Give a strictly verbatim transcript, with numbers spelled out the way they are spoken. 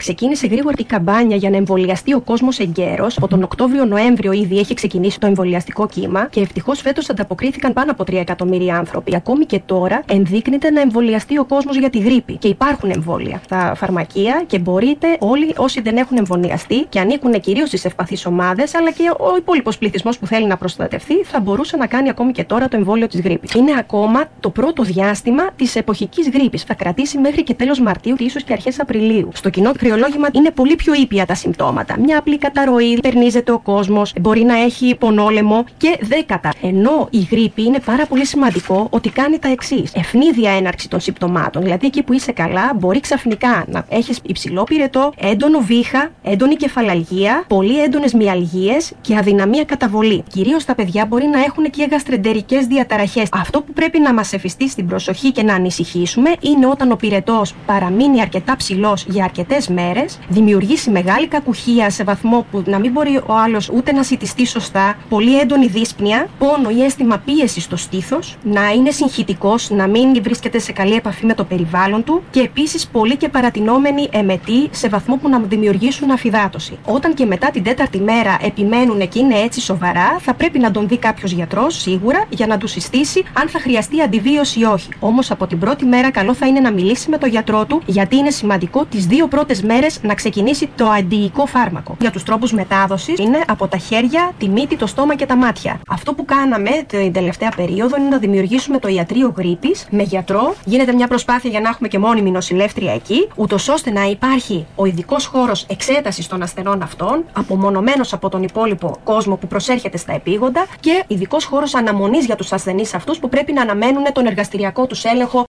Ξεκίνησε γρήγορα η καμπάνια για να εμβολιαστεί ο κόσμος εγκαίρος. Από τον Οκτώβριο-Νοέμβριο ήδη έχει ξεκινήσει το εμβολιαστικό κύμα και ευτυχώς φέτος ανταποκρίθηκαν πάνω από τρία εκατομμύρια άνθρωποι. Ακόμη και τώρα ενδείκνυται να εμβολιαστεί ο κόσμος για τη γρίπη. Και υπάρχουν εμβόλια στα φαρμακεία και μπορείτε όλοι όσοι δεν έχουν εμβολιαστεί και ανήκουν κυρίως στις ευπαθείς ομάδες, αλλά και ο υπόλοιπος πληθυσμός που θέλει να προστατευτεί, θα μπορούσε να κάνει ακόμη και τώρα το εμβόλιο της γρίπης. Είναι ακόμα το πρώτο διάστημα της εποχικής γρίπης. Θα κρατήσει μέχρι και τέλος Μαρτίου και ίσως και αρχές Απριλίου. Στο κοινό κρυολόγημα είναι πολύ πιο ήπια τα συμπτώματα. Μια απλή καταρροή, περνίζεται ο κόσμος, μπορεί να έχει πονόλεμο και δέκατα. Ενώ η γρίπη είναι πάρα πολύ σημαντικό ότι κάνει τα εξής. Ευνίδια έναρξη των συμπτωμάτων. Δηλαδή εκεί που είσαι καλά, μπορεί ξαφνικά να έχεις υψηλό πυρετό, έντονο βήχα, έντονη κεφαλαλγία, πολύ έντονες μυαλγίες και αδυναμία καταβολή. Κυρίως τα παιδιά μπορεί να έχουν και γαστρεντερικές διαταραχές. Αυτό που πρέπει να μας εφιστεί στην προσοχή και να ανησυχήσουμε είναι όταν ο πυρετός παραμείνει αρκετά ψηλός για αρκετές μέρες, δημιουργήσει μεγάλη κακουχία σε βαθμό που να μην μπορεί ο άλλος ούτε να σιτιστεί σωστά, πολύ έντονη δύσπνοια, πόνο ή αίσθημα πίεση στο στήθος, να είναι συγχυτικός, να μην βρίσκεται σε καλή επαφή με το περιβάλλον του και επίσης πολύ και παρατηνόμενοι εμετοί σε βαθμό που να δημιουργήσουν αφυδάτωση. Όταν και μετά την τέταρτη μέρα επιμένουν και είναι έτσι σοβαρά, θα πρέπει να τον δει κάποιος γιατρός σίγουρα για να του συστήσει αν θα χρειαστεί αντιβίωση ή όχι. Όμως από την πρώτη μέρα καλό θα είναι να μιλήσει με τον γιατρό του, γιατί είναι σημαντικό τις δύο πρώτες μέρες να ξεκινήσει το αντιϊκό φάρμακο. Για τους τρόπους μετάδοσης είναι από τα χέρια, τη μύτη, το στόμα και τα μάτια. Αυτό που κάναμε την τελευταία περίοδο είναι να δημιουργήσουμε το ιατρείο γρίπης με γιατρό. Γίνεται μια προσπάθεια για να έχουμε και μόνιμη νοσηλεύτρια εκεί, ούτως ώστε να υπάρχει ο ειδικός χώρος εξέτασης των ασθενών αυτών, απομονωμένος από τον υπόλοιπο κόσμο που προσέρχεται στα επίγοντα, και ειδικός χώρος αναμονής για τους ασθενείς αυτούς που πρέπει να αναμένουν τον εργαστηριακό τους έλεγχο